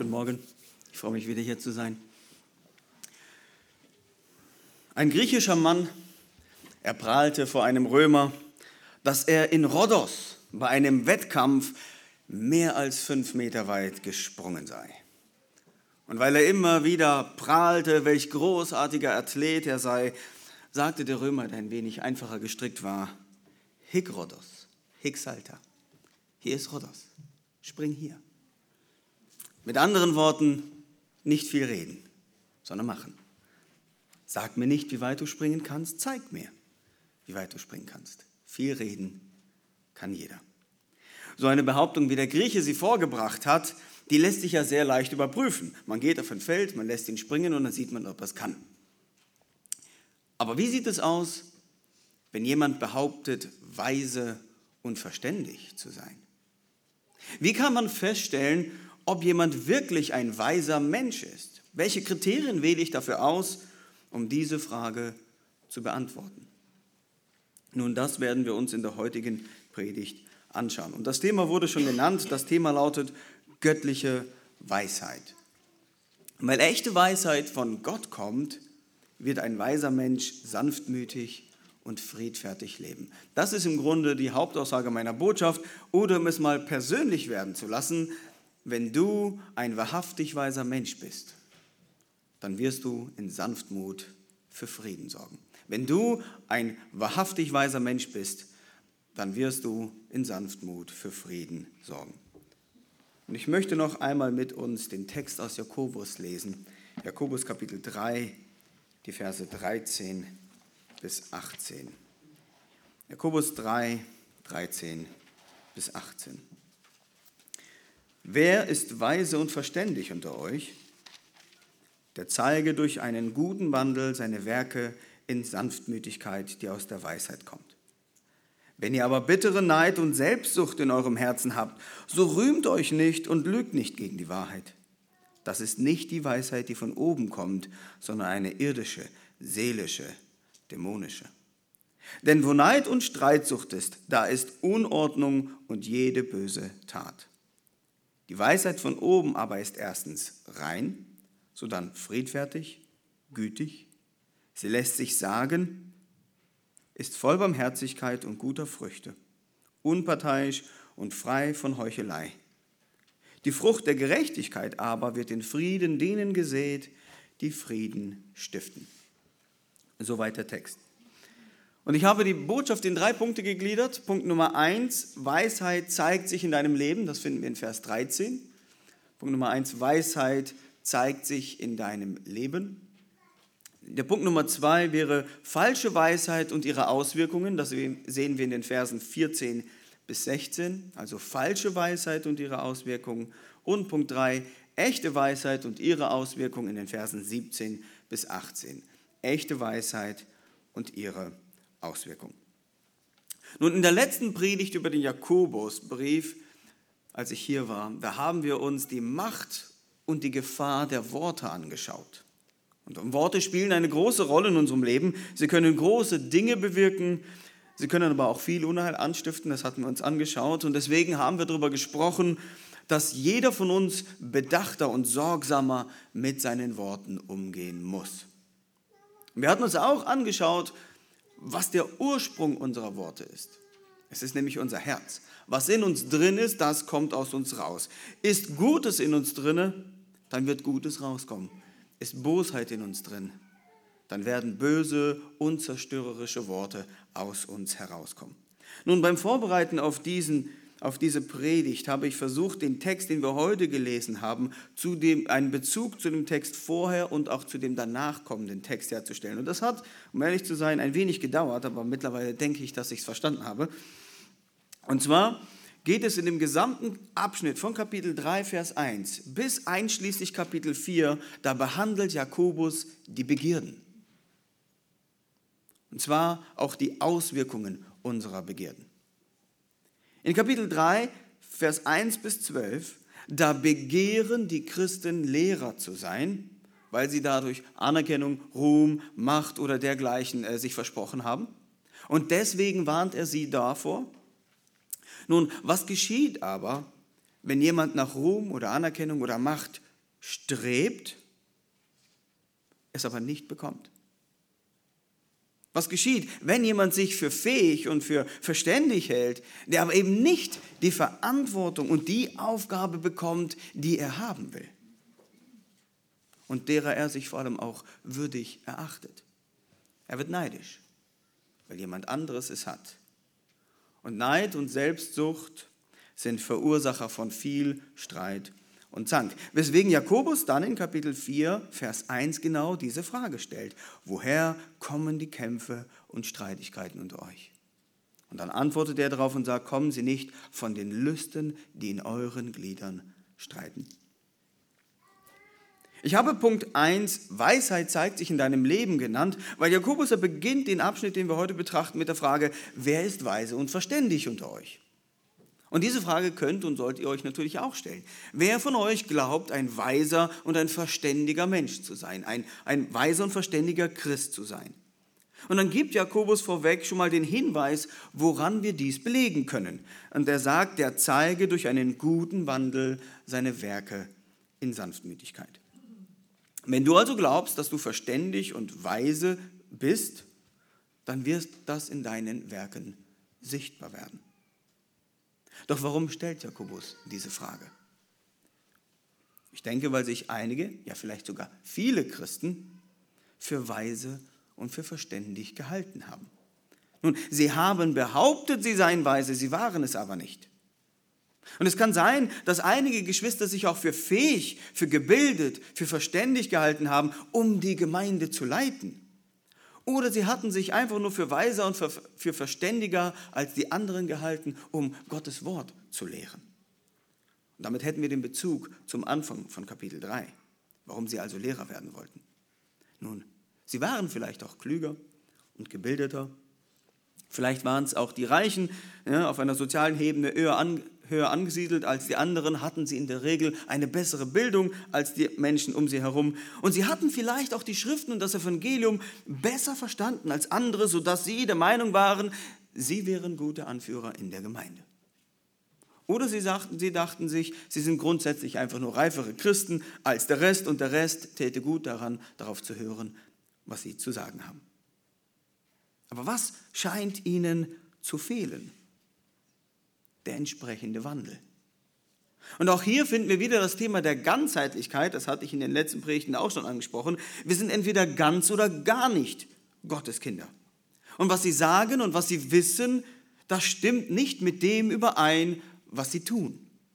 Guten Morgen, ich freue mich wieder hier zu sein. Ein griechischer Mann, er prahlte vor einem Römer, dass er in Rhodos bei einem Wettkampf mehr als 5 Meter weit gesprungen sei. Und weil er immer wieder prahlte, welch großartiger Athlet er sei, sagte der Römer, der ein wenig einfacher gestrickt war: Hic Rhodos, hic salta. Hier ist Rhodos, spring hier. Mit anderen Worten, nicht viel reden, sondern machen. Sag mir nicht, wie weit du springen kannst, zeig mir, wie weit du springen kannst. Viel reden kann jeder. So eine Behauptung, wie der Grieche sie vorgebracht hat, die lässt sich ja sehr leicht überprüfen. Man geht auf ein Feld, man lässt ihn springen und dann sieht man, ob er es kann. Aber wie sieht es aus, wenn jemand behauptet, weise und verständig zu sein? Wie kann man feststellen, ob jemand wirklich ein weiser Mensch ist? Welche Kriterien wähle ich dafür aus, um diese Frage zu beantworten? Nun, das werden wir uns in der heutigen Predigt anschauen. Und das Thema wurde schon genannt. Das Thema lautet göttliche Weisheit. Und weil echte Weisheit von Gott kommt, wird ein weiser Mensch sanftmütig und friedfertig leben. Das ist im Grunde die Hauptaussage meiner Botschaft. Oder um es mal persönlich werden zu lassen: Wenn du ein wahrhaftig weiser Mensch bist, dann wirst du in Sanftmut für Frieden sorgen. Wenn du ein wahrhaftig weiser Mensch bist, dann wirst du in Sanftmut für Frieden sorgen. Und ich möchte noch einmal mit uns den Text aus Jakobus lesen. Jakobus Kapitel 3, die Verse 13 bis 18. Jakobus 3, 13 bis 18. Wer ist weise und verständig unter euch? Der zeige durch einen guten Wandel seine Werke in Sanftmütigkeit, die aus der Weisheit kommt. Wenn ihr aber bittere Neid und Selbstsucht in eurem Herzen habt, so rühmt euch nicht und lügt nicht gegen die Wahrheit. Das ist nicht die Weisheit, die von oben kommt, sondern eine irdische, seelische, dämonische. Denn wo Neid und Streitsucht ist, da ist Unordnung und jede böse Tat. Die Weisheit von oben aber ist erstens rein, sodann friedfertig, gütig. Sie lässt sich sagen, ist voll Barmherzigkeit und guter Früchte, unparteiisch und frei von Heuchelei. Die Frucht der Gerechtigkeit aber wird in Frieden denen gesät, die Frieden stiften. Soweit der Text. Und ich habe die Botschaft in 3 Punkte gegliedert. Punkt Nummer 1, Weisheit zeigt sich in deinem Leben. Das finden wir in Vers 13. Punkt Nummer 1, Weisheit zeigt sich in deinem Leben. Der Punkt Nummer 2 wäre falsche Weisheit und ihre Auswirkungen. Das sehen wir in den Versen 14 bis 16. Also falsche Weisheit und ihre Auswirkungen. Und Punkt 3, echte Weisheit und ihre Auswirkungen in den Versen 17 bis 18. Echte Weisheit und ihre Auswirkungen. Nun, in der letzten Predigt über den Jakobusbrief, als ich hier war, da haben wir uns die Macht und die Gefahr der Worte angeschaut. Und Worte spielen eine große Rolle in unserem Leben. Sie können große Dinge bewirken, sie können aber auch viel Unheil anstiften, das hatten wir uns angeschaut. Und deswegen haben wir darüber gesprochen, dass jeder von uns bedachter und sorgsamer mit seinen Worten umgehen muss. Wir hatten uns auch angeschaut, was der Ursprung unserer Worte ist. Es ist nämlich unser Herz. Was in uns drin ist, das kommt aus uns raus. Ist Gutes in uns drin, dann wird Gutes rauskommen. Ist Bosheit in uns drin, dann werden böse, unzerstörerische Worte aus uns herauskommen. Nun, beim Vorbereiten auf diese Predigt habe ich versucht, den Text, den wir heute gelesen haben, einen Bezug zu dem Text vorher und auch zu dem danach kommenden Text herzustellen. Und das hat, um ehrlich zu sein, ein wenig gedauert, aber mittlerweile denke ich, dass ich es verstanden habe. Und zwar geht es in dem gesamten Abschnitt von Kapitel 3, Vers 1 bis einschließlich Kapitel 4, da behandelt Jakobus die Begierden. Und zwar auch die Auswirkungen unserer Begierden. In Kapitel 3, Vers 1 bis 12, da begehren die Christen, Lehrer zu sein, weil sie dadurch Anerkennung, Ruhm, Macht oder dergleichen sich versprochen haben. Und deswegen warnt er sie davor. Nun, was geschieht aber, wenn jemand nach Ruhm oder Anerkennung oder Macht strebt, es aber nicht bekommt. Was geschieht, wenn jemand sich für fähig und für verständig hält, der aber eben nicht die Verantwortung und die Aufgabe bekommt, die er haben will und derer er sich vor allem auch würdig erachtet? Er wird neidisch, weil jemand anderes es hat. Und Neid und Selbstsucht sind Verursacher von viel Streit und Zank. Weswegen Jakobus dann in Kapitel 4, Vers 1 genau diese Frage stellt. Woher kommen die Kämpfe und Streitigkeiten unter euch? Und dann antwortet er darauf und sagt, kommen sie nicht von den Lüsten, die in euren Gliedern streiten? Ich habe Punkt 1, Weisheit zeigt sich in deinem Leben genannt, weil Jakobus beginnt den Abschnitt, den wir heute betrachten, mit der Frage, wer ist weise und verständig unter euch? Und diese Frage könnt und sollt ihr euch natürlich auch stellen. Wer von euch glaubt, ein weiser und ein verständiger Mensch zu sein, ein weiser und verständiger Christ zu sein? Und dann gibt Jakobus vorweg schon mal den Hinweis, woran wir dies belegen können. Und er sagt, der zeige durch einen guten Wandel seine Werke in Sanftmütigkeit. Wenn du also glaubst, dass du verständig und weise bist, dann wird das in deinen Werken sichtbar werden. Doch warum stellt Jakobus diese Frage? Ich denke, weil sich einige, ja vielleicht sogar viele Christen für weise und für verständig gehalten haben. Nun, sie haben behauptet, sie seien weise, sie waren es aber nicht. Und es kann sein, dass einige Geschwister sich auch für fähig, für gebildet, für verständig gehalten haben, um die Gemeinde zu leiten. Oder sie hatten sich einfach nur für weiser und für verständiger als die anderen gehalten, um Gottes Wort zu lehren. Und damit hätten wir den Bezug zum Anfang von Kapitel 3, warum sie also Lehrer werden wollten. Nun, sie waren vielleicht auch klüger und gebildeter. Vielleicht waren es auch die Reichen, ja, auf einer sozialen Ebene höher angesiedelt als die anderen, hatten sie in der Regel eine bessere Bildung als die Menschen um sie herum. Und sie hatten vielleicht auch die Schriften und das Evangelium besser verstanden als andere, sodass sie der Meinung waren, sie wären gute Anführer in der Gemeinde. Oder sie dachten sich, sie sind grundsätzlich einfach nur reifere Christen als der Rest und der Rest täte gut daran, darauf zu hören, was sie zu sagen haben. Aber was scheint ihnen zu fehlen? Der entsprechende Wandel. Und auch hier finden wir wieder das Thema der Ganzheitlichkeit, das hatte ich in den letzten Predigten auch schon angesprochen. Wir sind entweder ganz oder gar nicht Gottes Kinder. Und was sie sagen und was sie wissen, das stimmt nicht mit dem überein, was sie tun.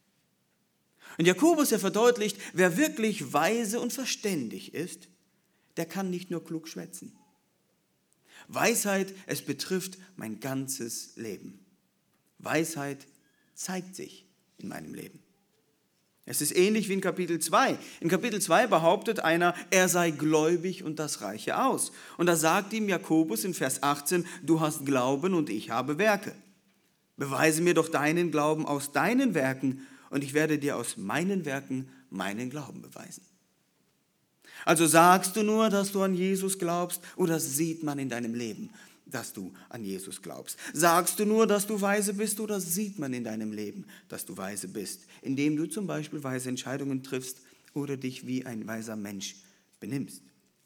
Und Jakobus, er verdeutlicht, wer wirklich weise und verständig ist, der kann nicht nur klug schwätzen. Weisheit, es betrifft mein ganzes Leben. Weisheit zeigt sich in meinem Leben. Es ist ähnlich wie in Kapitel 2. In Kapitel 2 behauptet einer, er sei gläubig und das reiche aus. Und da sagt ihm Jakobus in Vers 18, du hast Glauben und ich habe Werke. Beweise mir doch deinen Glauben aus deinen Werken und ich werde dir aus meinen Werken meinen Glauben beweisen. Also sagst du nur, dass du an Jesus glaubst, oder sieht man in deinem Leben, dass du an Jesus glaubst? Sagst du nur, dass du weise bist, oder sieht man in deinem Leben, dass du weise bist, indem du zum Beispiel weise Entscheidungen triffst oder dich wie ein weiser Mensch benimmst?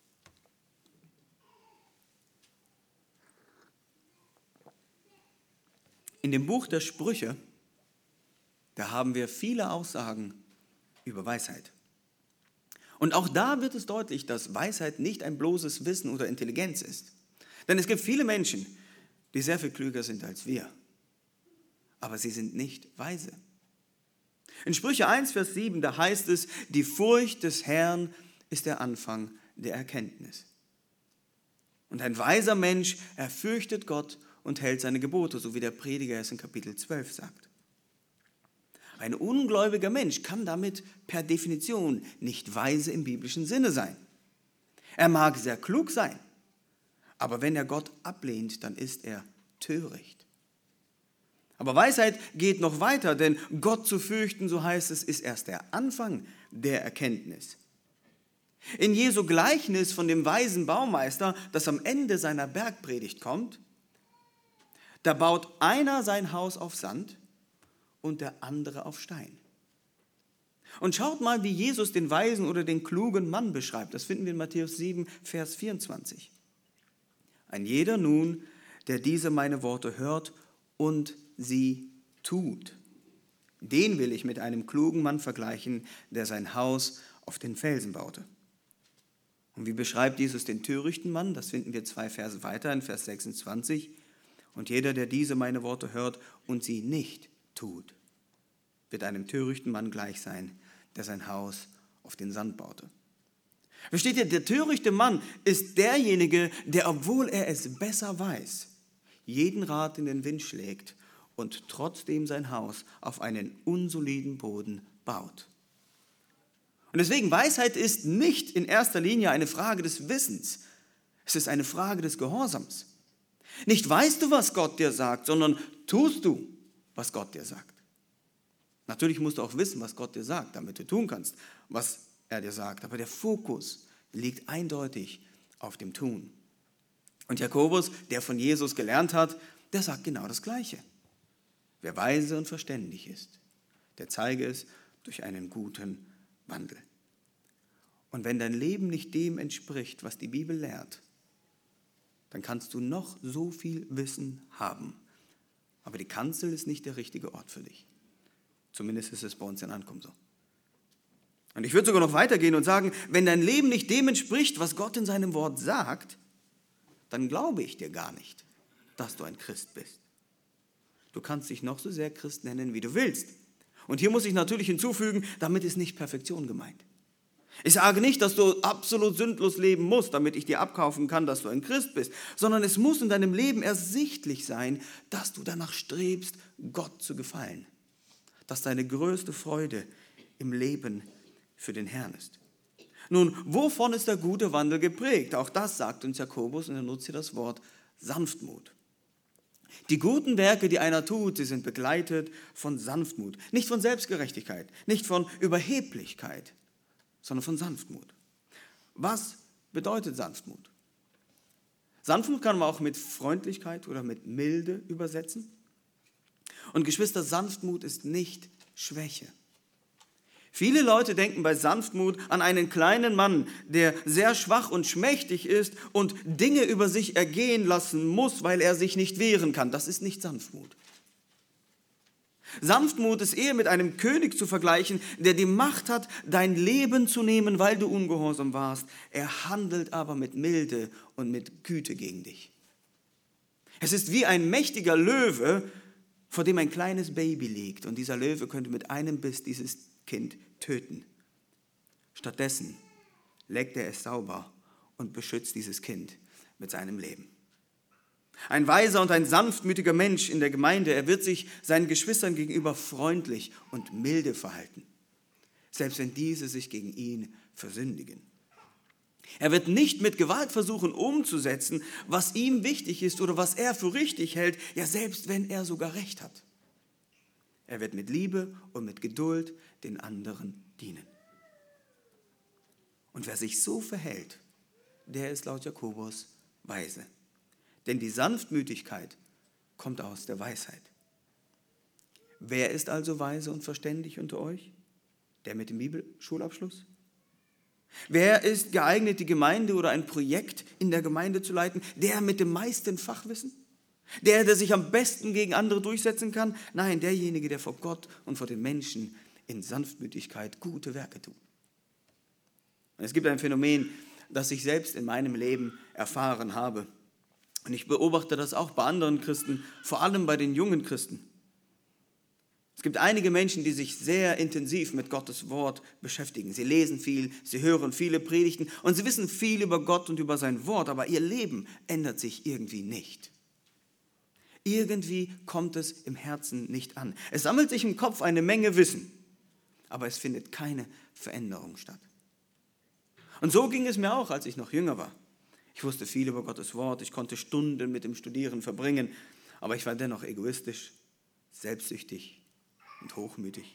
In dem Buch der Sprüche, da haben wir viele Aussagen über Weisheit. Und auch da wird es deutlich, dass Weisheit nicht ein bloßes Wissen oder Intelligenz ist. Denn es gibt viele Menschen, die sehr viel klüger sind als wir. Aber sie sind nicht weise. In Sprüche 1, Vers 7, da heißt es, die Furcht des Herrn ist der Anfang der Erkenntnis. Und ein weiser Mensch, er fürchtet Gott und hält seine Gebote, so wie der Prediger es in Kapitel 12 sagt. Ein ungläubiger Mensch kann damit per Definition nicht weise im biblischen Sinne sein. Er mag sehr klug sein, aber wenn er Gott ablehnt, dann ist er töricht. Aber Weisheit geht noch weiter, denn Gott zu fürchten, so heißt es, ist erst der Anfang der Erkenntnis. In Jesu Gleichnis von dem weisen Baumeister, das am Ende seiner Bergpredigt kommt, da baut einer sein Haus auf Sand und der andere auf Stein. Und schaut mal, wie Jesus den weisen oder den klugen Mann beschreibt. Das finden wir in Matthäus 7, Vers 24. Ein jeder nun, der diese meine Worte hört und sie tut, den will ich mit einem klugen Mann vergleichen, der sein Haus auf den Felsen baute. Und wie beschreibt Jesus den törichten Mann? Das finden wir 2 Verse weiter in Vers 26. Und jeder, der diese meine Worte hört und sie nicht tut, wird einem törichten Mann gleich sein, der sein Haus auf den Sand baute. Versteht ihr, der törichte Mann ist derjenige, der, obwohl er es besser weiß, jeden Rat in den Wind schlägt und trotzdem sein Haus auf einen unsoliden Boden baut. Und deswegen, Weisheit ist nicht in erster Linie eine Frage des Wissens, es ist eine Frage des Gehorsams. Nicht weißt du, was Gott dir sagt, sondern tust du, was Gott dir sagt. Natürlich musst du auch wissen, was Gott dir sagt, damit du tun kannst, was er dir sagt. Aber der Fokus liegt eindeutig auf dem Tun. Und Jakobus, der von Jesus gelernt hat, der sagt genau das Gleiche. Wer weise und verständig ist, der zeige es durch einen guten Wandel. Und wenn dein Leben nicht dem entspricht, was die Bibel lehrt, dann kannst du noch so viel Wissen haben. Aber die Kanzel ist nicht der richtige Ort für dich. Zumindest ist es bei uns in Ankommen so. Und ich würde sogar noch weitergehen und sagen, wenn dein Leben nicht dem entspricht, was Gott in seinem Wort sagt, dann glaube ich dir gar nicht, dass du ein Christ bist. Du kannst dich noch so sehr Christ nennen, wie du willst. Und hier muss ich natürlich hinzufügen, damit ist nicht Perfektion gemeint. Ich sage nicht, dass du absolut sündlos leben musst, damit ich dir abkaufen kann, dass du ein Christ bist, sondern es muss in deinem Leben ersichtlich sein, dass du danach strebst, Gott zu gefallen. Dass deine größte Freude im Leben für den Herrn ist. Nun, wovon ist der gute Wandel geprägt? Auch das sagt uns Jakobus und er nutzt hier das Wort Sanftmut. Die guten Werke, die einer tut, sie sind begleitet von Sanftmut. Nicht von Selbstgerechtigkeit, nicht von Überheblichkeit, sondern von Sanftmut. Was bedeutet Sanftmut? Sanftmut kann man auch mit Freundlichkeit oder mit Milde übersetzen. Und Geschwister, Sanftmut ist nicht Schwäche. Viele Leute denken bei Sanftmut an einen kleinen Mann, der sehr schwach und schmächtig ist und Dinge über sich ergehen lassen muss, weil er sich nicht wehren kann. Das ist nicht Sanftmut. Sanftmut ist eher mit einem König zu vergleichen, der die Macht hat, dein Leben zu nehmen, weil du ungehorsam warst. Er handelt aber mit Milde und mit Güte gegen dich. Es ist wie ein mächtiger Löwe, vor dem ein kleines Baby liegt. Und dieser Löwe könnte mit einem Biss dieses Kind töten. Stattdessen leckt er es sauber und beschützt dieses Kind mit seinem Leben. Ein weiser und ein sanftmütiger Mensch in der Gemeinde, er wird sich seinen Geschwistern gegenüber freundlich und milde verhalten, selbst wenn diese sich gegen ihn versündigen. Er wird nicht mit Gewalt versuchen umzusetzen, was ihm wichtig ist oder was er für richtig hält, ja selbst wenn er sogar recht hat. Er wird mit Liebe und mit Geduld den anderen dienen. Und wer sich so verhält, der ist laut Jakobus weise. Denn die Sanftmütigkeit kommt aus der Weisheit. Wer ist also weise und verständig unter euch? Der mit dem Bibelschulabschluss? Wer ist geeignet, die Gemeinde oder ein Projekt in der Gemeinde zu leiten? Der mit dem meisten Fachwissen? Der sich am besten gegen andere durchsetzen kann? Nein, derjenige, der vor Gott und vor den Menschen in Sanftmütigkeit gute Werke tut. Und es gibt ein Phänomen, das ich selbst in meinem Leben erfahren habe. Und ich beobachte das auch bei anderen Christen, vor allem bei den jungen Christen. Es gibt einige Menschen, die sich sehr intensiv mit Gottes Wort beschäftigen. Sie lesen viel, sie hören viele Predigten und sie wissen viel über Gott und über sein Wort, aber ihr Leben ändert sich irgendwie nicht. Irgendwie kommt es im Herzen nicht an. Es sammelt sich im Kopf eine Menge Wissen, aber es findet keine Veränderung statt. Und so ging es mir auch, als ich noch jünger war. Ich wusste viel über Gottes Wort, ich konnte Stunden mit dem Studieren verbringen, aber ich war dennoch egoistisch, selbstsüchtig und hochmütig.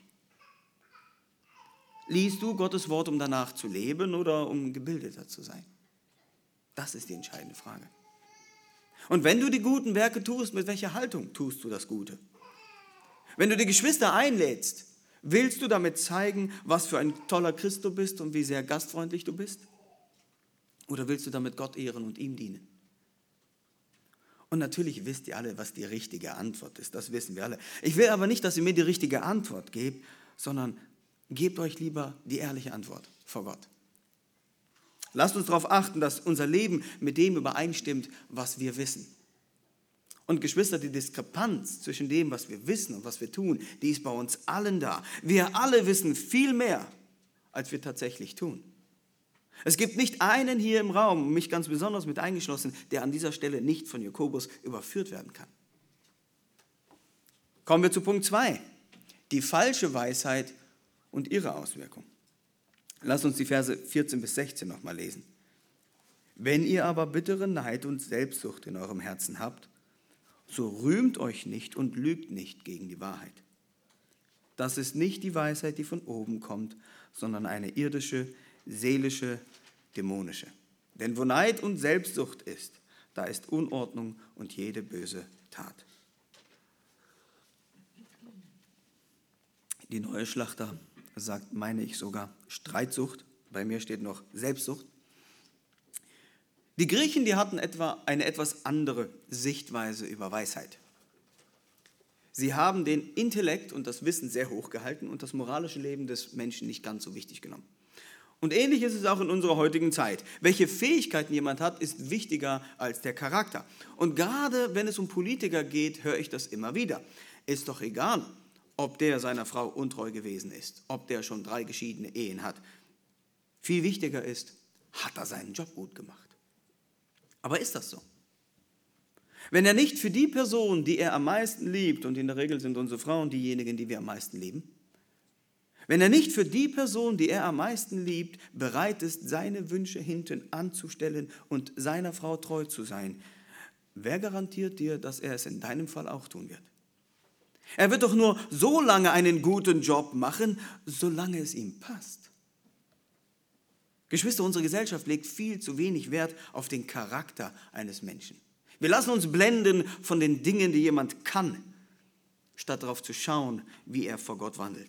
Liest du Gottes Wort, um danach zu leben oder um gebildeter zu sein? Das ist die entscheidende Frage. Und wenn du die guten Werke tust, mit welcher Haltung tust du das Gute? Wenn du die Geschwister einlädst, Willst du damit zeigen, was für ein toller Christ du bist und wie sehr gastfreundlich du bist? Oder willst du damit Gott ehren und ihm dienen? Und natürlich wisst ihr alle, was die richtige Antwort ist. Das wissen wir alle. Ich will aber nicht, dass ihr mir die richtige Antwort gebt, sondern gebt euch lieber die ehrliche Antwort vor Gott. Lasst uns darauf achten, dass unser Leben mit dem übereinstimmt, was wir wissen. Und Geschwister, die Diskrepanz zwischen dem, was wir wissen und was wir tun, die ist bei uns allen da. Wir alle wissen viel mehr, als wir tatsächlich tun. Es gibt nicht einen hier im Raum, mich ganz besonders mit eingeschlossen, der an dieser Stelle nicht von Jakobus überführt werden kann. Kommen wir zu Punkt 2. Die falsche Weisheit und ihre Auswirkung. Lasst uns die Verse 14 bis 16 nochmal lesen. Wenn ihr aber bittere Neid und Selbstsucht in eurem Herzen habt, so rühmt euch nicht und lügt nicht gegen die Wahrheit. Das ist nicht die Weisheit, die von oben kommt, sondern eine irdische, seelische, dämonische. Denn wo Neid und Selbstsucht ist, da ist Unordnung und jede böse Tat. Die Neue Schlachter sagt, meine ich sogar, Streitsucht. Bei mir steht noch Selbstsucht. Die Griechen, die hatten eine etwas andere Sichtweise über Weisheit. Sie haben den Intellekt und das Wissen sehr hoch gehalten und das moralische Leben des Menschen nicht ganz so wichtig genommen. Und ähnlich ist es auch in unserer heutigen Zeit. Welche Fähigkeiten jemand hat, ist wichtiger als der Charakter. Und gerade wenn es um Politiker geht, höre ich das immer wieder. Ist doch egal, ob der seiner Frau untreu gewesen ist, ob der schon 3 geschiedene Ehen hat. Viel wichtiger ist, hat er seinen Job gut gemacht? Aber ist das so? Wenn er nicht für die Person, die er am meisten liebt, und in der Regel sind unsere Frauen diejenigen, die wir am meisten lieben, wenn er nicht für die Person, die er am meisten liebt, bereit ist, seine Wünsche hinten anzustellen und seiner Frau treu zu sein, wer garantiert dir, dass er es in deinem Fall auch tun wird? Er wird doch nur so lange einen guten Job machen, solange es ihm passt. Geschwister, unsere Gesellschaft legt viel zu wenig Wert auf den Charakter eines Menschen. Wir lassen uns blenden von den Dingen, die jemand kann, statt darauf zu schauen, wie er vor Gott wandelt.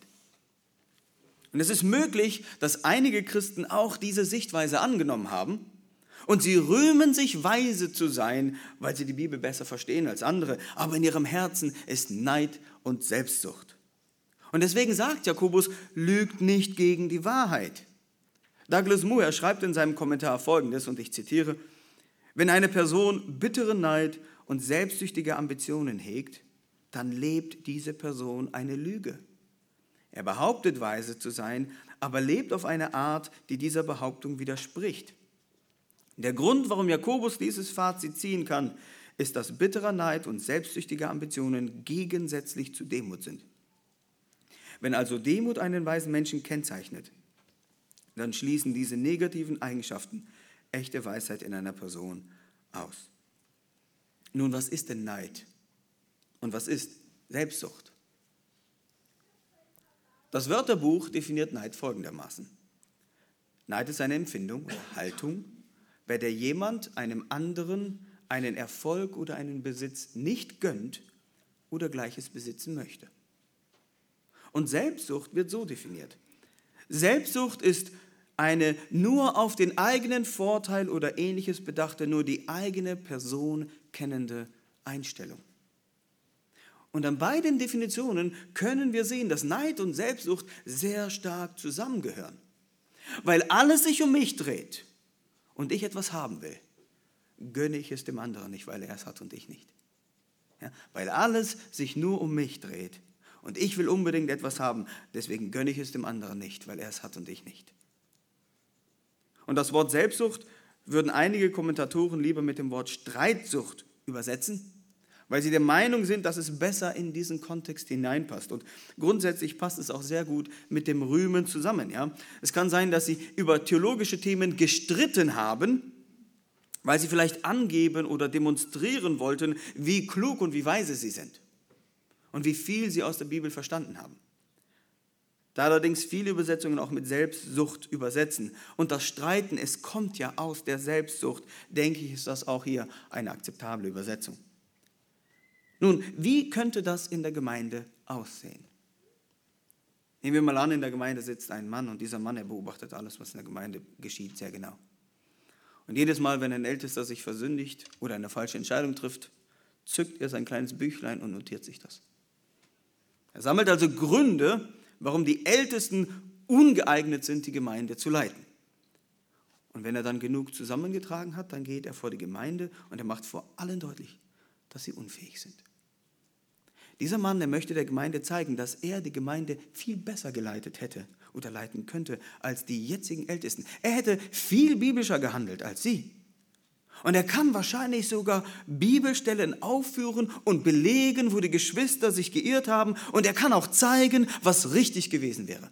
Und es ist möglich, dass einige Christen auch diese Sichtweise angenommen haben und sie rühmen sich, weise zu sein, weil sie die Bibel besser verstehen als andere, aber in ihrem Herzen ist Neid und Selbstsucht. Und deswegen sagt Jakobus, lügt nicht gegen die Wahrheit. Douglas Moo schreibt in seinem Kommentar Folgendes, und ich zitiere: Wenn eine Person bittere Neid und selbstsüchtige Ambitionen hegt, dann lebt diese Person eine Lüge. Er behauptet, weise zu sein, aber lebt auf eine Art, die dieser Behauptung widerspricht. Der Grund, warum Jakobus dieses Fazit ziehen kann, ist, dass bitterer Neid und selbstsüchtige Ambitionen gegensätzlich zu Demut sind. Wenn also Demut einen weisen Menschen kennzeichnet, dann schließen diese negativen Eigenschaften echte Weisheit in einer Person aus. Nun, was ist denn Neid? Und was ist Selbstsucht? Das Wörterbuch definiert Neid folgendermaßen. Neid ist eine Empfindung oder Haltung, bei der jemand einem anderen einen Erfolg oder einen Besitz nicht gönnt oder Gleiches besitzen möchte. Und Selbstsucht wird so definiert. Selbstsucht ist eine nur auf den eigenen Vorteil oder Ähnliches bedachte, nur die eigene Person kennende Einstellung. Und an beiden Definitionen können wir sehen, dass Neid und Selbstsucht sehr stark zusammengehören. Weil alles sich um mich dreht und ich etwas haben will, gönne ich es dem anderen nicht, weil er es hat und ich nicht. Ja, weil alles sich nur um mich dreht und ich will unbedingt etwas haben, deswegen gönne ich es dem anderen nicht, weil er es hat und ich nicht. Und das Wort Selbstsucht würden einige Kommentatoren lieber mit dem Wort Streitsucht übersetzen, weil sie der Meinung sind, dass es besser in diesen Kontext hineinpasst. Und grundsätzlich passt es auch sehr gut mit dem Rühmen zusammen. Ja? Es kann sein, dass sie über theologische Themen gestritten haben, weil sie vielleicht angeben oder demonstrieren wollten, wie klug und wie weise sie sind und wie viel sie aus der Bibel verstanden haben. Da allerdings viele Übersetzungen auch mit Selbstsucht übersetzen und das Streiten, es kommt ja aus der Selbstsucht, denke ich, ist das auch hier eine akzeptable Übersetzung. Nun, wie könnte das in der Gemeinde aussehen? Nehmen wir mal an, in der Gemeinde sitzt ein Mann und dieser Mann, er beobachtet alles, was in der Gemeinde geschieht, sehr genau. Und jedes Mal, wenn ein Ältester sich versündigt oder eine falsche Entscheidung trifft, zückt er sein kleines Büchlein und notiert sich das. Er sammelt also Gründe, warum die Ältesten ungeeignet sind, die Gemeinde zu leiten. Und wenn er dann genug zusammengetragen hat, dann geht er vor die Gemeinde und er macht vor allen deutlich, dass sie unfähig sind. Dieser Mann, der möchte der Gemeinde zeigen, dass er die Gemeinde viel besser geleitet hätte oder leiten könnte als die jetzigen Ältesten. Er hätte viel biblischer gehandelt als sie. Und er kann wahrscheinlich sogar Bibelstellen aufführen und belegen, wo die Geschwister sich geirrt haben. Und er kann auch zeigen, was richtig gewesen wäre.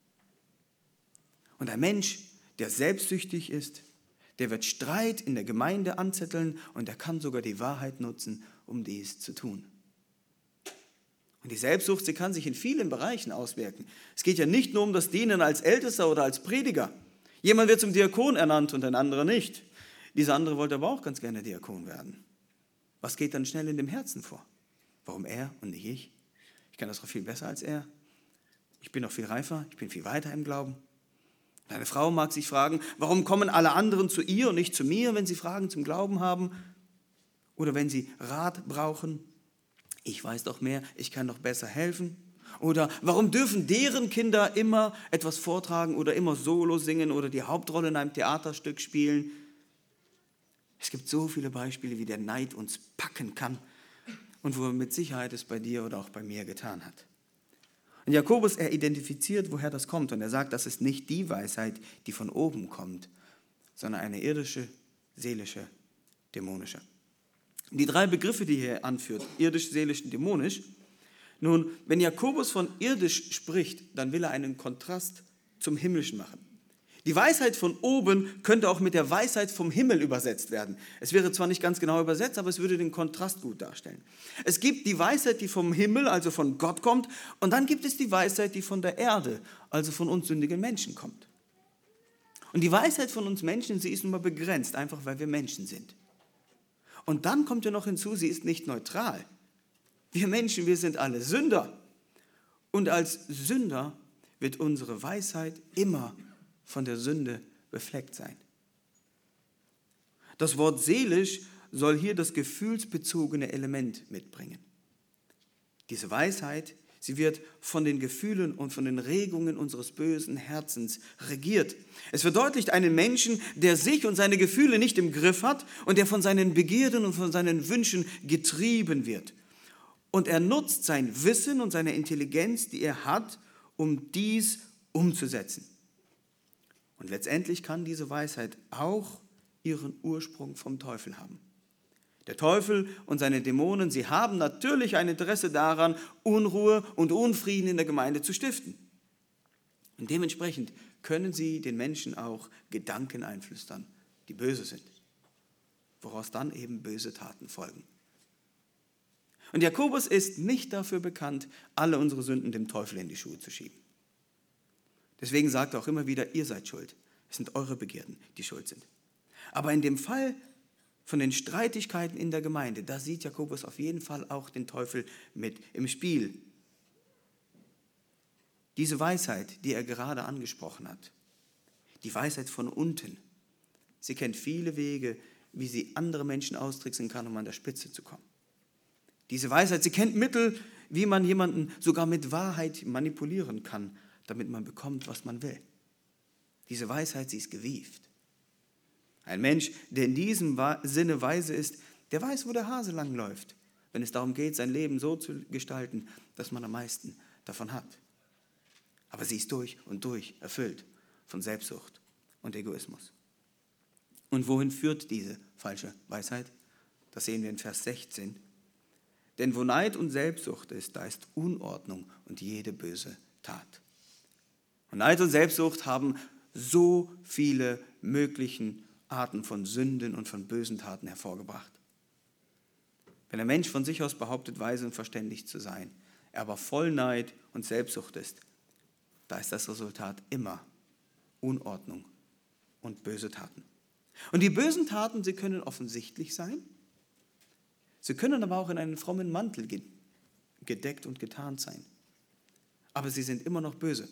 Und ein Mensch, der selbstsüchtig ist, der wird Streit in der Gemeinde anzetteln und er kann sogar die Wahrheit nutzen, um dies zu tun. Und die Selbstsucht, sie kann sich in vielen Bereichen auswirken. Es geht ja nicht nur um das Dienen als Ältester oder als Prediger. Jemand wird zum Diakon ernannt und ein anderer nicht. Dieser andere wollte aber auch ganz gerne Diakon werden. Was geht dann schnell in dem Herzen vor? Warum er und nicht ich? Ich kann das doch viel besser als er. Ich bin noch viel reifer, ich bin viel weiter im Glauben. Eine Frau mag sich fragen, warum kommen alle anderen zu ihr und nicht zu mir, wenn sie Fragen zum Glauben haben oder wenn sie Rat brauchen. Ich weiß doch mehr, ich kann doch besser helfen. Oder warum dürfen deren Kinder immer etwas vortragen oder immer Solo singen oder die Hauptrolle in einem Theaterstück spielen? Es gibt so viele Beispiele, wie der Neid uns packen kann und wo er mit Sicherheit es bei dir oder auch bei mir getan hat. Und Jakobus, er identifiziert, woher das kommt und er sagt, das ist nicht die Weisheit, die von oben kommt, sondern eine irdische, seelische, dämonische. Die drei Begriffe, die er anführt, irdisch, seelisch und dämonisch. Nun, wenn Jakobus von irdisch spricht, dann will er einen Kontrast zum Himmlischen machen. Die Weisheit von oben könnte auch mit der Weisheit vom Himmel übersetzt werden. Es wäre zwar nicht ganz genau übersetzt, aber es würde den Kontrast gut darstellen. Es gibt die Weisheit, die vom Himmel, also von Gott kommt, und dann gibt es die Weisheit, die von der Erde, also von uns sündigen Menschen kommt. Und die Weisheit von uns Menschen, sie ist nun mal begrenzt, einfach weil wir Menschen sind. Und dann kommt ja noch hinzu, sie ist nicht neutral. Wir Menschen, wir sind alle Sünder. Und als Sünder wird unsere Weisheit immer von der Sünde befleckt sein. Das Wort seelisch soll hier das gefühlsbezogene Element mitbringen. Diese Weisheit, sie wird von den Gefühlen und von den Regungen unseres bösen Herzens regiert. Es verdeutlicht einen Menschen, der sich und seine Gefühle nicht im Griff hat und der von seinen Begierden und von seinen Wünschen getrieben wird. Und er nutzt sein Wissen und seine Intelligenz, die er hat, um dies umzusetzen. Und letztendlich kann diese Weisheit auch ihren Ursprung vom Teufel haben. Der Teufel und seine Dämonen, sie haben natürlich ein Interesse daran, Unruhe und Unfrieden in der Gemeinde zu stiften. Und dementsprechend können sie den Menschen auch Gedanken einflüstern, die böse sind, woraus dann eben böse Taten folgen. Und Jakobus ist nicht dafür bekannt, alle unsere Sünden dem Teufel in die Schuhe zu schieben. Deswegen sagt er auch immer wieder, ihr seid schuld. Es sind eure Begierden, die schuld sind. Aber in dem Fall von den Streitigkeiten in der Gemeinde, da sieht Jakobus auf jeden Fall auch den Teufel mit im Spiel. Diese Weisheit, die er gerade angesprochen hat, die Weisheit von unten, sie kennt viele Wege, wie sie andere Menschen austricksen kann, um an der Spitze zu kommen. Diese Weisheit, sie kennt Mittel, wie man jemanden sogar mit Wahrheit manipulieren kann, damit man bekommt, was man will. Diese Weisheit, sie ist gewieft. Ein Mensch, der in diesem Sinne weise ist, der weiß, wo der Hase lang läuft, wenn es darum geht, sein Leben so zu gestalten, dass man am meisten davon hat. Aber sie ist durch und durch erfüllt von Selbstsucht und Egoismus. Und wohin führt diese falsche Weisheit? Das sehen wir in Vers 16. Denn wo Neid und Selbstsucht ist, da ist Unordnung und jede böse Tat. Und Neid und Selbstsucht haben so viele möglichen Arten von Sünden und von bösen Taten hervorgebracht. Wenn ein Mensch von sich aus behauptet, weise und verständig zu sein, er aber voll Neid und Selbstsucht ist, da ist das Resultat immer Unordnung und böse Taten. Und die bösen Taten, sie können offensichtlich sein, sie können aber auch in einen frommen Mantel gedeckt und getarnt sein. aber sie sind immer noch böse.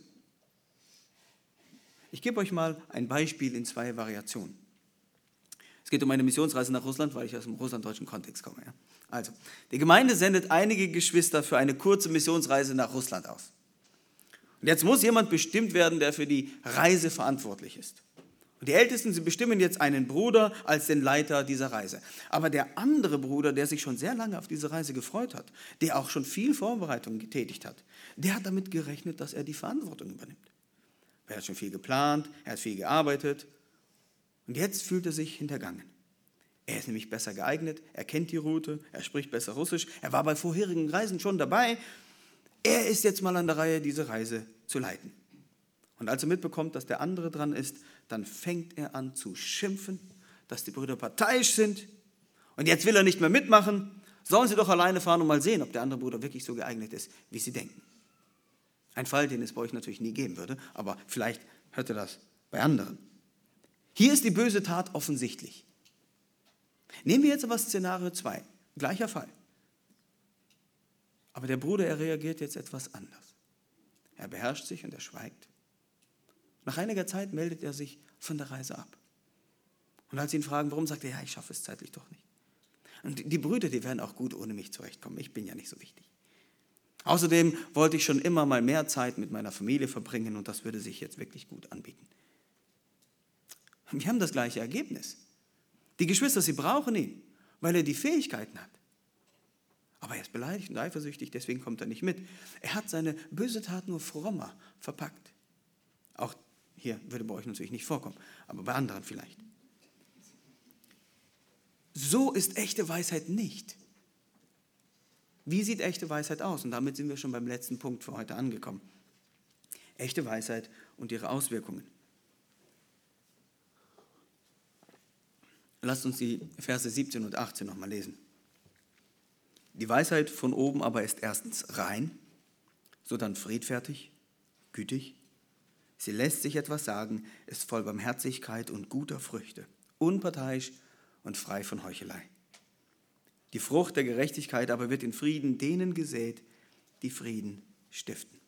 Ich gebe euch mal ein Beispiel in 2 Variationen. Es geht um eine Missionsreise nach Russland, weil ich aus dem russlanddeutschen Kontext komme. Ja? Also, die Gemeinde sendet einige Geschwister für eine kurze Missionsreise nach Russland aus. Und jetzt muss jemand bestimmt werden, der für die Reise verantwortlich ist. Und die Ältesten, sie bestimmen jetzt einen Bruder als den Leiter dieser Reise. Aber der andere Bruder, der sich schon sehr lange auf diese Reise gefreut hat, der auch schon viel Vorbereitung getätigt hat, der hat damit gerechnet, dass er die Verantwortung übernimmt. Er hat schon viel geplant, er hat viel gearbeitet und jetzt fühlt er sich hintergangen. Er ist nämlich besser geeignet, er kennt die Route, er spricht besser Russisch, er war bei vorherigen Reisen schon dabei. Er ist jetzt mal an der Reihe, diese Reise zu leiten. Und als er mitbekommt, dass der andere dran ist, dann fängt er an zu schimpfen, dass die Brüder parteiisch sind. Und jetzt will er nicht mehr mitmachen. Sollen sie doch alleine fahren und mal sehen, ob der andere Bruder wirklich so geeignet ist, wie sie denken. Ein Fall, den es bei euch natürlich nie geben würde, aber vielleicht hört ihr das bei anderen. Hier ist die böse Tat offensichtlich. Nehmen wir jetzt aber Szenario 2. Gleicher Fall. Aber der Bruder, er reagiert jetzt etwas anders. Er beherrscht sich und er schweigt. Nach einiger Zeit meldet er sich von der Reise ab. Und als sie ihn fragen, warum, sagt er, ja, ich schaffe es zeitlich doch nicht. Und die Brüder, die werden auch gut ohne mich zurechtkommen. Ich bin ja nicht so wichtig. Außerdem wollte ich schon immer mal mehr Zeit mit meiner Familie verbringen und das würde sich jetzt wirklich gut anbieten. Und wir haben das gleiche Ergebnis. Die Geschwister, sie brauchen ihn, weil er die Fähigkeiten hat. Aber er ist beleidigt und eifersüchtig, deswegen kommt er nicht mit. Er hat seine böse Tat nur frommer verpackt. Auch hier würde bei euch natürlich nicht vorkommen, aber bei anderen vielleicht. So ist echte Weisheit nicht. Wie sieht echte Weisheit aus? Und damit sind wir schon beim letzten Punkt für heute angekommen. Echte Weisheit und ihre Auswirkungen. Lasst uns die Verse 17 und 18 nochmal lesen. Die Weisheit von oben aber ist erstens rein, sodann friedfertig, gütig. Sie lässt sich etwas sagen, ist voll Barmherzigkeit und guter Früchte, unparteiisch und frei von Heuchelei. Die Frucht der Gerechtigkeit aber wird in Frieden denen gesät, die Frieden stiften.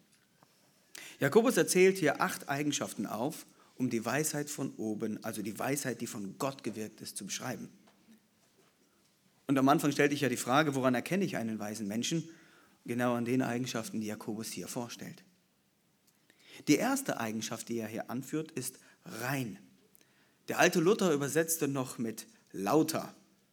Jakobus erzählt hier 8 Eigenschaften auf, um die Weisheit von oben, also die Weisheit, die von Gott gewirkt ist, zu beschreiben. Und am Anfang stellte ich ja die Frage, woran erkenne ich einen weisen Menschen? Genau an den Eigenschaften, die Jakobus hier vorstellt. Die erste Eigenschaft, die er hier anführt, ist rein. Der alte Luther übersetzte noch mit lauter.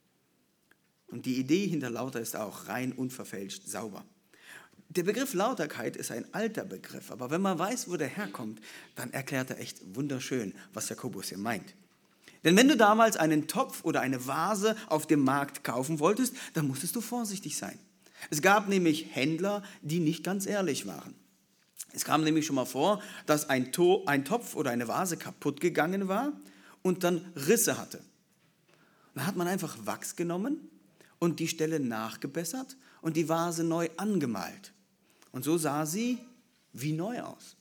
Und die Idee hinter lauter ist auch rein, unverfälscht, sauber. Der Begriff Lauterkeit ist ein alter Begriff, aber wenn man weiß, wo der herkommt, dann erklärt er echt wunderschön, was Jakobus hier meint. Denn wenn du damals einen Topf oder eine Vase auf dem Markt kaufen wolltest, dann musstest du vorsichtig sein. Es gab nämlich Händler, die nicht ganz ehrlich waren. Es kam nämlich schon mal vor, dass ein Topf oder eine Vase kaputt gegangen war und dann Risse hatte. Dann hat man einfach Wachs genommen und die Stelle nachgebessert und die Vase neu angemalt. Und so sah sie wie neu aus.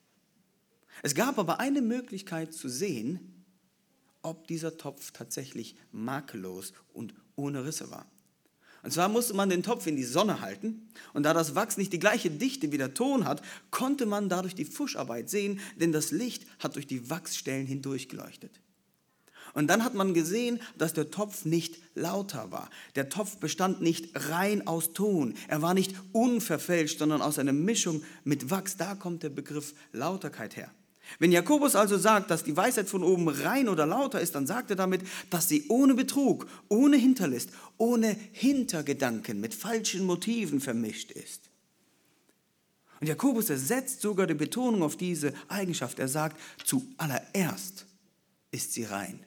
Es gab aber eine Möglichkeit zu sehen, ob dieser Topf tatsächlich makellos und ohne Risse war. Und zwar musste man den Topf in die Sonne halten und da das Wachs nicht die gleiche Dichte wie der Ton hat, konnte man dadurch die Fuscharbeit sehen, denn das Licht hat durch die Wachsstellen hindurch geleuchtet. Und dann hat man gesehen, dass der Topf nicht lauter war. Der Topf bestand nicht rein aus Ton. Er war nicht unverfälscht, sondern aus einer Mischung mit Wachs. Da kommt der Begriff Lauterkeit her. Wenn Jakobus also sagt, dass die Weisheit von oben rein oder lauter ist, dann sagt er damit, dass sie ohne Betrug, ohne Hinterlist, ohne Hintergedanken, mit falschen Motiven vermischt ist. Und Jakobus ersetzt sogar die Betonung auf diese Eigenschaft. Er sagt, zuallererst ist sie rein.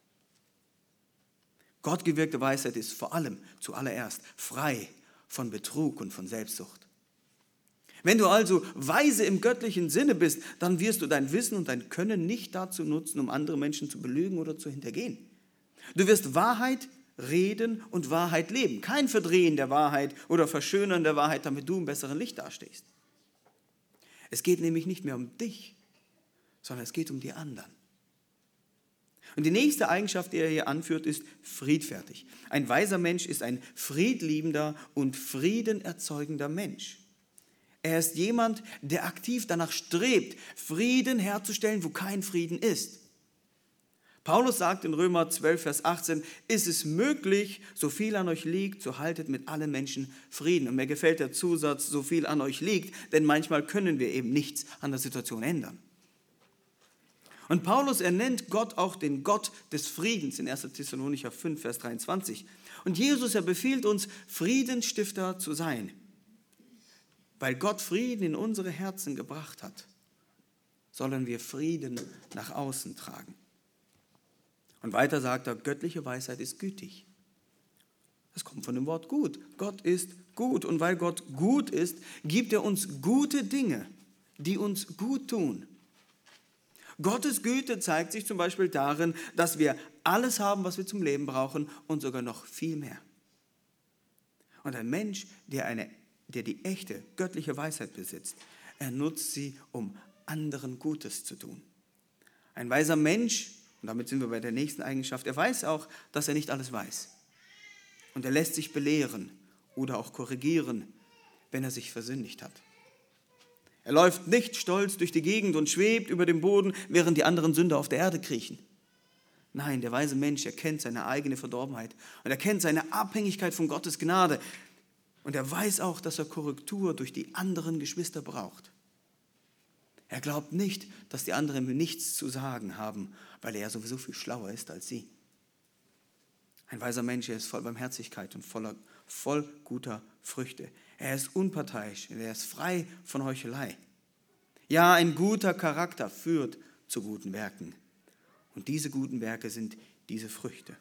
Gottgewirkte Weisheit ist vor allem, zuallererst, frei von Betrug und von Selbstsucht. Wenn du also weise im göttlichen Sinne bist, dann wirst du dein Wissen und dein Können nicht dazu nutzen, um andere Menschen zu belügen oder zu hintergehen. Du wirst Wahrheit reden und Wahrheit leben. Kein Verdrehen der Wahrheit oder Verschönern der Wahrheit, damit du im besseren Licht dastehst. Es geht nämlich nicht mehr um dich, sondern es geht um die anderen. Und die nächste Eigenschaft, die er hier anführt, ist friedfertig. Ein weiser Mensch ist ein friedliebender und friedenerzeugender Mensch. Er ist jemand, der aktiv danach strebt, Frieden herzustellen, wo kein Frieden ist. Paulus sagt in Römer 12, Vers 18, ist es möglich, so viel an euch liegt, so haltet mit allen Menschen Frieden. Und mir gefällt der Zusatz, so viel an euch liegt, denn manchmal können wir eben nichts an der Situation ändern. Und Paulus, er nennt Gott auch den Gott des Friedens in 1. Thessalonicher 5, Vers 23. Und Jesus, er befiehlt uns, Friedensstifter zu sein, weil Gott Frieden in unsere Herzen gebracht hat, sollen wir Frieden nach außen tragen. Und weiter sagt er, göttliche Weisheit ist gütig. Das kommt von dem Wort gut. Gott ist gut. Und weil Gott gut ist, gibt er uns gute Dinge, die uns gut tun. Gottes Güte zeigt sich zum Beispiel darin, dass wir alles haben, was wir zum Leben brauchen und sogar noch viel mehr. Und ein Mensch, der die echte göttliche Weisheit besitzt, er nutzt sie, um anderen Gutes zu tun. Ein weiser Mensch, und damit sind wir bei der nächsten Eigenschaft, er weiß auch, dass er nicht alles weiß. Und er lässt sich belehren oder auch korrigieren, wenn er sich versündigt hat. Er läuft nicht stolz durch die Gegend und schwebt über dem Boden, während die anderen Sünder auf der Erde kriechen. Nein, der weise Mensch erkennt seine eigene Verdorbenheit und er kennt seine Abhängigkeit von Gottes Gnade. Und er weiß auch, dass er Korrektur durch die anderen Geschwister braucht. Er glaubt nicht, dass die anderen nichts zu sagen haben, weil er sowieso viel schlauer ist als sie. Ein weiser Mensch, er ist voll Barmherzigkeit und voll guter Früchte. Er ist unparteiisch, er ist frei von Heuchelei. Ja, ein guter Charakter führt zu guten Werken. Und diese guten Werke sind diese Früchte.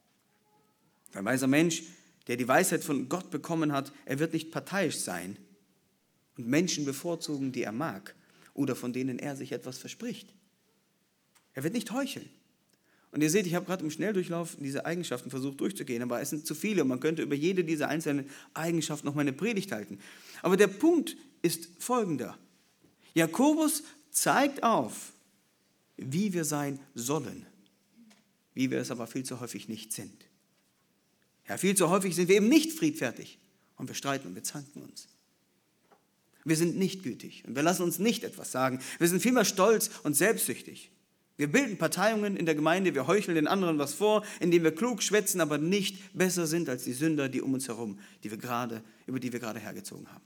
Ein weiser Mensch, der die Weisheit von Gott bekommen hat, er wird nicht parteiisch sein und Menschen bevorzugen, die er mag oder von denen er sich etwas verspricht. Er wird nicht heucheln. Und ihr seht, ich habe gerade im Schnelldurchlauf diese Eigenschaften versucht durchzugehen, aber es sind zu viele und man könnte über jede dieser einzelnen Eigenschaften noch mal eine Predigt halten. Aber der Punkt ist folgender. Jakobus zeigt auf, wie wir sein sollen, wie wir es aber viel zu häufig nicht sind. Ja, viel zu häufig sind wir eben nicht friedfertig und wir streiten und wir zanken uns. Wir sind nicht gütig und wir lassen uns nicht etwas sagen. Wir sind vielmehr stolz und selbstsüchtig. Wir bilden Parteiungen in der Gemeinde, wir heucheln den anderen was vor, indem wir klug schwätzen, aber nicht besser sind als die Sünder, die um uns herum, über die wir gerade hergezogen haben.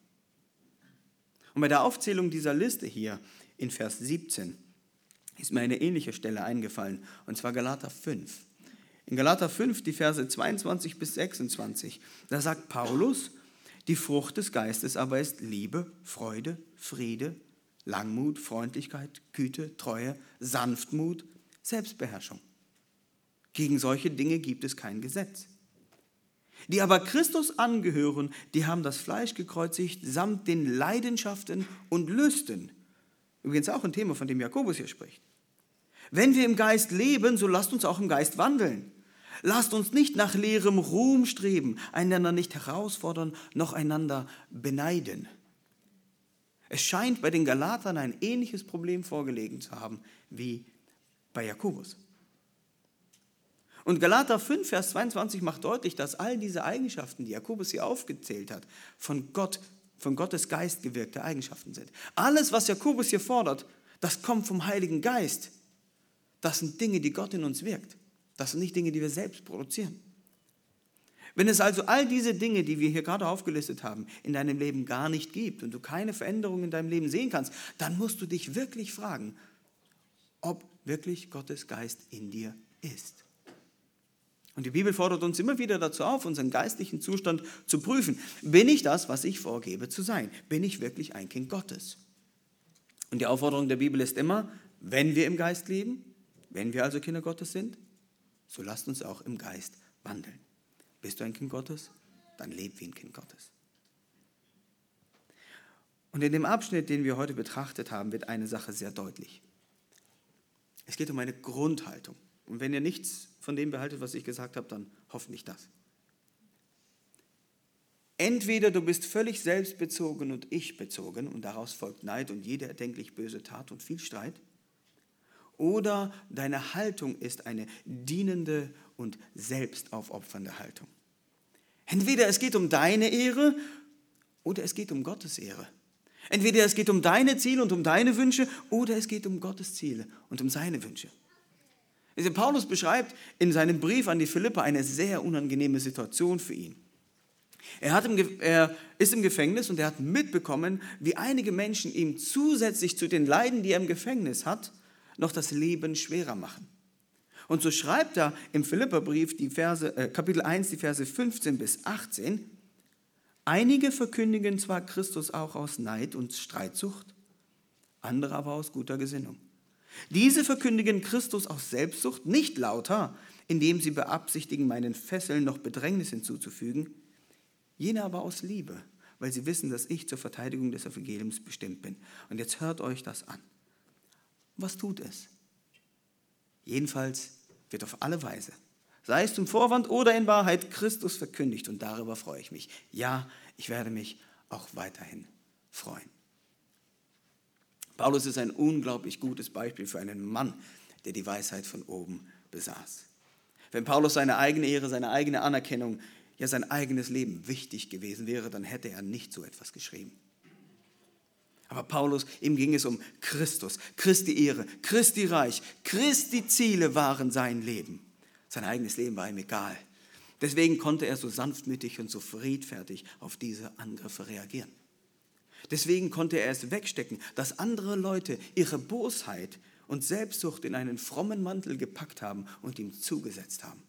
Und bei der Aufzählung dieser Liste hier in Vers 17 ist mir eine ähnliche Stelle eingefallen, und zwar Galater 5. In Galater 5, die Verse 22 bis 26, da sagt Paulus, die Frucht des Geistes aber ist Liebe, Freude, Friede, Langmut, Freundlichkeit, Güte, Treue, Sanftmut, Selbstbeherrschung. Gegen solche Dinge gibt es kein Gesetz. Die aber Christus angehören, die haben das Fleisch gekreuzigt, samt den Leidenschaften und Lüsten. Übrigens auch ein Thema, von dem Jakobus hier spricht. Wenn wir im Geist leben, so lasst uns auch im Geist wandeln. Lasst uns nicht nach leerem Ruhm streben, einander nicht herausfordern, noch einander beneiden. Es scheint bei den Galatern ein ähnliches Problem vorgelegen zu haben wie bei Jakobus. Und Galater 5, Vers 22 macht deutlich, dass all diese Eigenschaften, die Jakobus hier aufgezählt hat, von Gottes Geist gewirkte Eigenschaften sind. Alles, was Jakobus hier fordert, das kommt vom Heiligen Geist. Das sind Dinge, die Gott in uns wirkt. Das sind nicht Dinge, die wir selbst produzieren. Wenn es also all diese Dinge, die wir hier gerade aufgelistet haben, in deinem Leben gar nicht gibt und du keine Veränderung in deinem Leben sehen kannst, dann musst du dich wirklich fragen, ob wirklich Gottes Geist in dir ist. Und die Bibel fordert uns immer wieder dazu auf, unseren geistlichen Zustand zu prüfen. Bin ich das, was ich vorgebe zu sein? Bin ich wirklich ein Kind Gottes? Und die Aufforderung der Bibel ist immer, wenn wir im Geist leben, wenn wir also Kinder Gottes sind, so lasst uns auch im Geist wandeln. Bist du ein Kind Gottes? Dann leb wie ein Kind Gottes. Und in dem Abschnitt, den wir heute betrachtet haben, wird eine Sache sehr deutlich. Es geht um eine Grundhaltung. Und wenn ihr nichts von dem behaltet, was ich gesagt habe, dann hoffentlich das. Entweder du bist völlig selbstbezogen und ich-bezogen und daraus folgt Neid und jede erdenklich böse Tat und viel Streit. Oder deine Haltung ist eine dienende und selbstaufopfernde Haltung. Entweder es geht um deine Ehre oder es geht um Gottes Ehre. Entweder es geht um deine Ziele und um deine Wünsche oder es geht um Gottes Ziele und um seine Wünsche. Also Paulus beschreibt in seinem Brief an die Philipper eine sehr unangenehme Situation für ihn. Er ist im Gefängnis und er hat mitbekommen, wie einige Menschen ihm zusätzlich zu den Leiden, die er im Gefängnis hat, noch das Leben schwerer machen. Und so schreibt er im Philipperbrief Kapitel 1, die Verse 15 bis 18, einige verkündigen zwar Christus auch aus Neid und Streitsucht, andere aber aus guter Gesinnung. Diese verkündigen Christus aus Selbstsucht, nicht lauter, indem sie beabsichtigen, meinen Fesseln noch Bedrängnis hinzuzufügen, jene aber aus Liebe, weil sie wissen, dass ich zur Verteidigung des Evangeliums bestimmt bin. Und jetzt hört euch das an. Was tut es? Jedenfalls wird auf alle Weise, sei es zum Vorwand oder in Wahrheit, Christus verkündigt und darüber freue ich mich. Ja, ich werde mich auch weiterhin freuen. Paulus ist ein unglaublich gutes Beispiel für einen Mann, der die Weisheit von oben besaß. Wenn Paulus seine eigene Ehre, seine eigene Anerkennung, ja sein eigenes Leben wichtig gewesen wäre, dann hätte er nicht so etwas geschrieben. Aber Paulus, ihm ging es um Christus, Christi Ehre, Christi Reich, Christi Ziele waren sein Leben. Sein eigenes Leben war ihm egal. Deswegen konnte er so sanftmütig und so friedfertig auf diese Angriffe reagieren. Deswegen konnte er es wegstecken, dass andere Leute ihre Bosheit und Selbstsucht in einen frommen Mantel gepackt haben und ihm zugesetzt haben.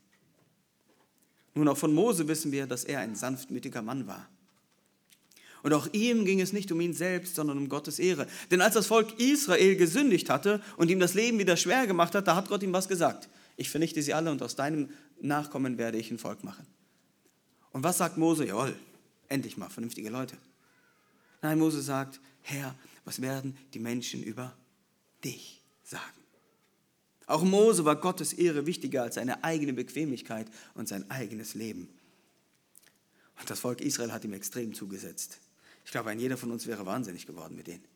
Nun, auch von Mose wissen wir, dass er ein sanftmütiger Mann war. Und auch ihm ging es nicht um ihn selbst, sondern um Gottes Ehre. Denn als das Volk Israel gesündigt hatte und ihm das Leben wieder schwer gemacht hat, da hat Gott ihm was gesagt. Ich vernichte sie alle und aus deinem Nachkommen werde ich ein Volk machen. Und was sagt Mose? Jawohl, endlich mal vernünftige Leute. Nein, Mose sagt, Herr, was werden die Menschen über dich sagen? Auch Mose war Gottes Ehre wichtiger als seine eigene Bequemlichkeit und sein eigenes Leben. Und das Volk Israel hat ihm extrem zugesetzt. Ich glaube, ein jeder von uns wäre wahnsinnig geworden mit denen.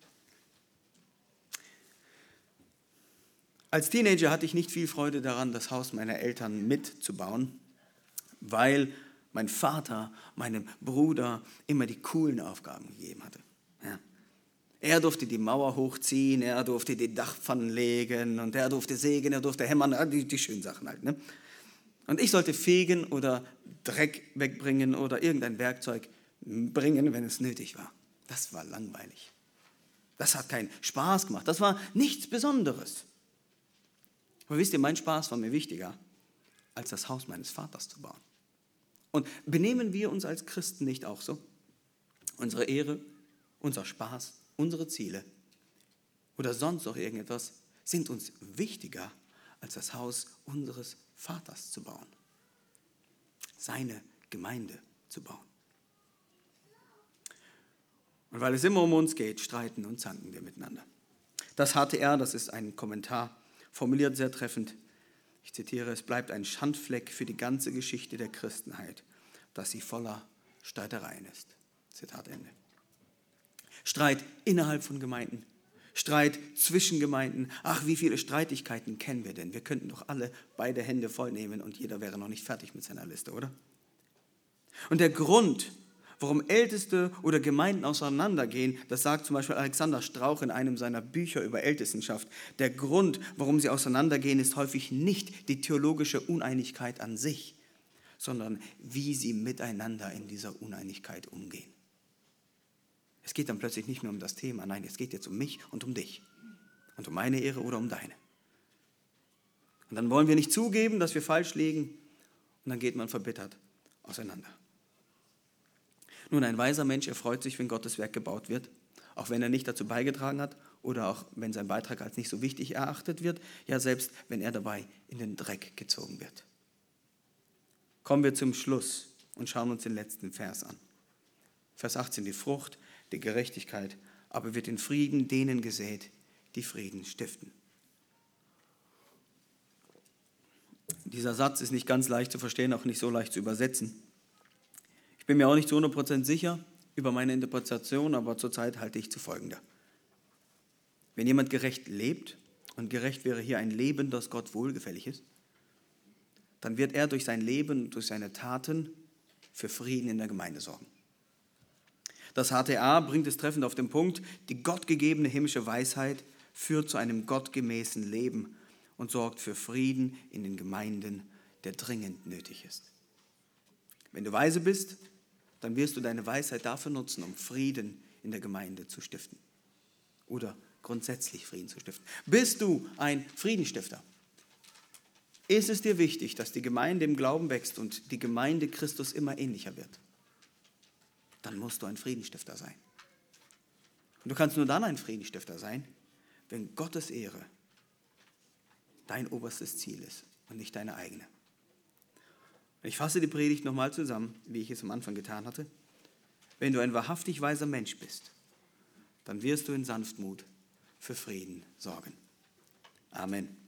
Als Teenager hatte ich nicht viel Freude daran, das Haus meiner Eltern mitzubauen, weil mein Vater meinem Bruder immer die coolen Aufgaben gegeben hatte. Ja. Er durfte die Mauer hochziehen, er durfte die Dachpfannen legen und er durfte sägen, er durfte hämmern, die schönen Sachen halt. Ne? Und ich sollte fegen oder Dreck wegbringen oder irgendein Werkzeug bringen, wenn es nötig war. Das war langweilig. Das hat keinen Spaß gemacht. Das war nichts Besonderes. Aber wisst ihr, mein Spaß war mir wichtiger, als das Haus meines Vaters zu bauen. Und benehmen wir uns als Christen nicht auch so? Unsere Ehre, unser Spaß, unsere Ziele oder sonst noch irgendetwas sind uns wichtiger, als das Haus unseres Vaters zu bauen. Seine Gemeinde zu bauen. Und weil es immer um uns geht, streiten und zanken wir miteinander. Das HTR, das ist ein Kommentar, formuliert sehr treffend. Ich zitiere, es bleibt ein Schandfleck für die ganze Geschichte der Christenheit, dass sie voller Streitereien ist. Zitat Ende. Streit innerhalb von Gemeinden, Streit zwischen Gemeinden. Ach, wie viele Streitigkeiten kennen wir denn? Wir könnten doch alle beide Hände voll nehmen und jeder wäre noch nicht fertig mit seiner Liste, oder? Und der Grund, warum Älteste oder Gemeinden auseinandergehen, das sagt zum Beispiel Alexander Strauch in einem seiner Bücher über Ältestenschaft. Der Grund, warum sie auseinandergehen, ist häufig nicht die theologische Uneinigkeit an sich, sondern wie sie miteinander in dieser Uneinigkeit umgehen. Es geht dann plötzlich nicht mehr um das Thema, nein, es geht jetzt um mich und um dich und um meine Ehre oder um deine. Und dann wollen wir nicht zugeben, dass wir falsch liegen und dann geht man verbittert auseinander. Nun, ein weiser Mensch erfreut sich, wenn Gottes Werk gebaut wird, auch wenn er nicht dazu beigetragen hat oder auch wenn sein Beitrag als nicht so wichtig erachtet wird, ja selbst wenn er dabei in den Dreck gezogen wird. Kommen wir zum Schluss und schauen uns den letzten Vers an. Vers 18, die Frucht der Gerechtigkeit, aber wird in Frieden denen gesät, die Frieden stiften. Dieser Satz ist nicht ganz leicht zu verstehen, auch nicht so leicht zu übersetzen. Ich bin mir auch nicht zu 100% sicher über meine Interpretation, aber zurzeit halte ich zu folgender. Wenn jemand gerecht lebt, und gerecht wäre hier ein Leben, das Gott wohlgefällig ist, dann wird er durch sein Leben, durch seine Taten für Frieden in der Gemeinde sorgen. Das HTA bringt es treffend auf den Punkt: Die gottgegebene himmlische Weisheit führt zu einem gottgemäßen Leben und sorgt für Frieden in den Gemeinden, der dringend nötig ist. Wenn du weise bist, dann wirst du deine Weisheit dafür nutzen, um Frieden in der Gemeinde zu stiften oder grundsätzlich Frieden zu stiften. Bist du ein Friedensstifter? Ist es dir wichtig, dass die Gemeinde im Glauben wächst und die Gemeinde Christus immer ähnlicher wird? Dann musst du ein Friedensstifter sein. Und du kannst nur dann ein Friedensstifter sein, wenn Gottes Ehre dein oberstes Ziel ist und nicht deine eigene. Ich fasse die Predigt nochmal zusammen, wie ich es am Anfang getan hatte. Wenn du ein wahrhaftig weiser Mensch bist, dann wirst du in Sanftmut für Frieden sorgen. Amen.